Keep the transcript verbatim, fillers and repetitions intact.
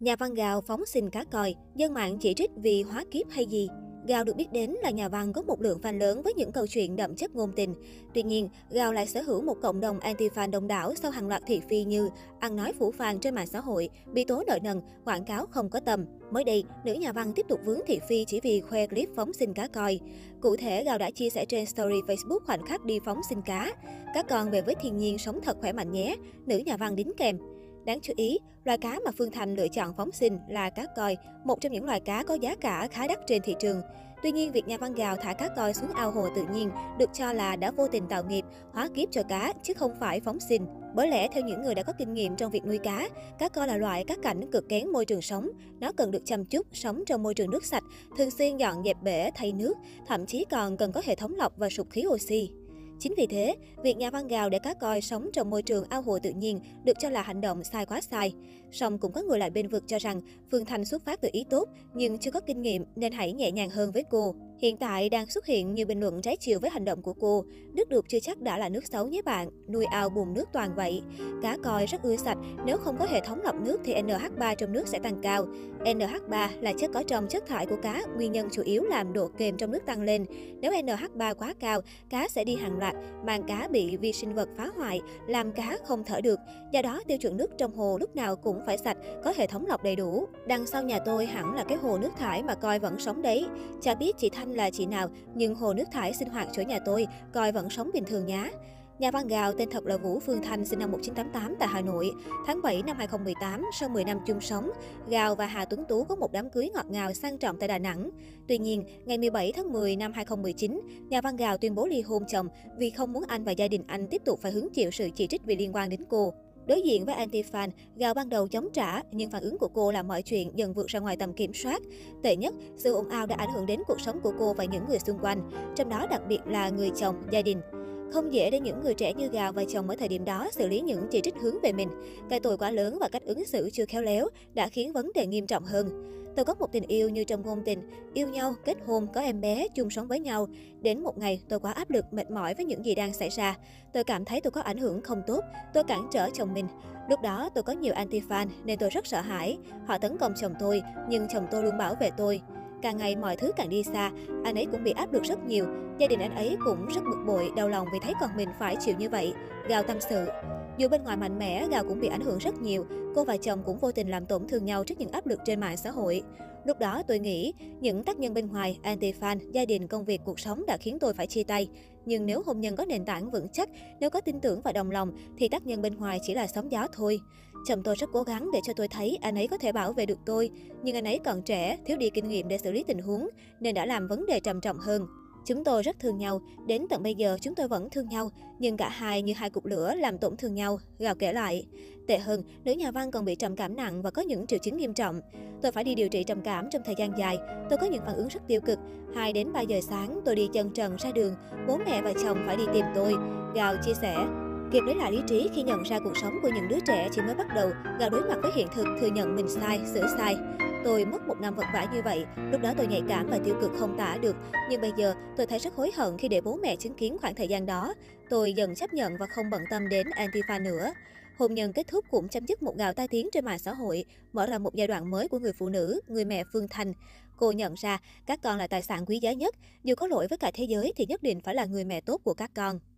Nhà văn Gào phóng sinh cá coi, dân mạng chỉ trích vì hóa kiếp hay gì? Gào được biết đến là nhà văn có một lượng fan lớn với những câu chuyện đậm chất ngôn tình. Tuy nhiên, Gào lại sở hữu một cộng đồng anti-fan đông đảo sau hàng loạt thị phi như ăn nói phũ phàng trên mạng xã hội, bị tố nợ nần, quảng cáo không có tầm. Mới đây, nữ nhà văn tiếp tục vướng thị phi chỉ vì khoe clip phóng sinh cá coi. Cụ thể, Gào đã chia sẻ trên story Facebook khoảnh khắc đi phóng sinh cá. Các con về với thiên nhiên sống thật khỏe mạnh nhé, nữ nhà văn đính kèm. Đáng chú ý, loài cá mà Phương Thành lựa chọn phóng sinh là cá koi, một trong những loài cá có giá cả khá đắt trên thị trường. Tuy nhiên, việc nhà văn Gào thả cá koi xuống ao hồ tự nhiên được cho là đã vô tình tạo nghiệp, hóa kiếp cho cá, chứ không phải phóng sinh. Bởi lẽ, theo những người đã có kinh nghiệm trong việc nuôi cá, cá koi là loại cá cảnh cực kén môi trường sống. Nó cần được chăm chút, sống trong môi trường nước sạch, thường xuyên dọn dẹp bể, thay nước, thậm chí còn cần có hệ thống lọc và sục khí oxy. Chính vì thế, việc nhà văn Gào để cá koi sống trong môi trường ao hồ tự nhiên được cho là hành động sai quá sai. Song cũng có người lại bên vực cho rằng Phương Thành xuất phát từ ý tốt nhưng chưa có kinh nghiệm nên hãy nhẹ nhàng hơn với cô. Hiện tại đang xuất hiện nhiều bình luận trái chiều với hành động của cô. Nước đục chưa chắc đã là nước xấu nhé bạn, nuôi ao bùn nước toàn vậy. Cá koi rất ưa sạch, nếu không có hệ thống lọc nước thì en hát ba trong nước sẽ tăng cao. en hát ba là chất có trong chất thải của cá, nguyên nhân chủ yếu làm độ kềm trong nước tăng lên. Nếu en hát ba quá cao, cá sẽ đi hàng loạt, mang cá bị vi sinh vật phá hoại, làm cá không thở được. Do đó, tiêu chuẩn nước trong hồ lúc nào cũng phải sạch, có hệ thống lọc đầy đủ. Đằng sau nhà tôi hẳn là cái hồ nước thải mà coi vẫn sống đấy. Chả biết chị Thanh là chị nào, nhưng hồ nước thải sinh hoạt chỗ nhà tôi, coi vẫn sống bình thường nhá. Nhà văn Gào tên thật là Vũ Phương Thanh, sinh năm một nghìn chín trăm tám mươi tám tại Hà Nội. Tháng bảy năm hai không một tám, sau mười năm chung sống, Gào và Hà Tuấn Tú có một đám cưới ngọt ngào sang trọng tại Đà Nẵng. Tuy nhiên, ngày mười bảy tháng mười năm hai không một chín, nhà văn Gào tuyên bố ly hôn chồng vì không muốn anh và gia đình anh tiếp tục phải hứng chịu sự chỉ trích vì liên quan đến cô. Đối diện với anti-fan, Gào ban đầu chống trả, nhưng phản ứng của cô làm mọi chuyện dần vượt ra ngoài tầm kiểm soát. Tệ nhất, sự ồn ào đã ảnh hưởng đến cuộc sống của cô và những người xung quanh, trong đó đặc biệt là người chồng, gia đình. Không dễ để những người trẻ như Gào và chồng ở thời điểm đó xử lý những chỉ trích hướng về mình. Cái tội quá lớn và cách ứng xử chưa khéo léo đã khiến vấn đề nghiêm trọng hơn. Tôi có một tình yêu như trong ngôn tình, yêu nhau, kết hôn, có em bé, chung sống với nhau. Đến một ngày, tôi quá áp lực, mệt mỏi với những gì đang xảy ra. Tôi cảm thấy tôi có ảnh hưởng không tốt, tôi cản trở chồng mình. Lúc đó, tôi có nhiều anti-fan nên tôi rất sợ hãi. Họ tấn công chồng tôi, nhưng chồng tôi luôn bảo vệ tôi. Càng ngày mọi thứ càng đi xa, anh ấy cũng bị áp lực rất nhiều. Gia đình anh ấy cũng rất bực bội, đau lòng vì thấy con mình phải chịu như vậy. Gào tâm sự. Dù bên ngoài mạnh mẽ, Gào cũng bị ảnh hưởng rất nhiều. Cô và chồng cũng vô tình làm tổn thương nhau trước những áp lực trên mạng xã hội. Lúc đó tôi nghĩ, những tác nhân bên ngoài, anti-fan, gia đình, công việc, cuộc sống đã khiến tôi phải chia tay. Nhưng nếu hôn nhân có nền tảng vững chắc, nếu có tin tưởng và đồng lòng, thì tác nhân bên ngoài chỉ là sóng gió thôi. Chồng tôi rất cố gắng để cho tôi thấy anh ấy có thể bảo vệ được tôi. Nhưng anh ấy còn trẻ, thiếu đi kinh nghiệm để xử lý tình huống, nên đã làm vấn đề trầm trọng hơn. Chúng tôi rất thương nhau, đến tận bây giờ chúng tôi vẫn thương nhau, nhưng cả hai như hai cục lửa làm tổn thương nhau, Gào kể lại. Tệ hơn, nữ nhà văn còn bị trầm cảm nặng và có những triệu chứng nghiêm trọng. Tôi phải đi điều trị trầm cảm trong thời gian dài, tôi có những phản ứng rất tiêu cực. hai đến ba giờ sáng tôi đi chân trần ra đường, bố mẹ và chồng phải đi tìm tôi, Gào chia sẻ. Kịp lấy lại lý trí khi nhận ra cuộc sống của những đứa trẻ chỉ mới bắt đầu, Gào đối mặt với hiện thực, thừa nhận mình sai, sửa sai. Tôi mất một năm vật vã như vậy, lúc đó tôi nhạy cảm và tiêu cực không tả được. Nhưng bây giờ, tôi thấy rất hối hận khi để bố mẹ chứng kiến khoảng thời gian đó. Tôi dần chấp nhận và không bận tâm đến anti-fan nữa. Hôn nhân kết thúc cũng chấm dứt một Gào tai tiếng trên mạng xã hội, mở ra một giai đoạn mới của người phụ nữ, người mẹ Phương Thanh. Cô nhận ra, các con là tài sản quý giá nhất. Dù có lỗi với cả thế giới thì nhất định phải là người mẹ tốt của các con.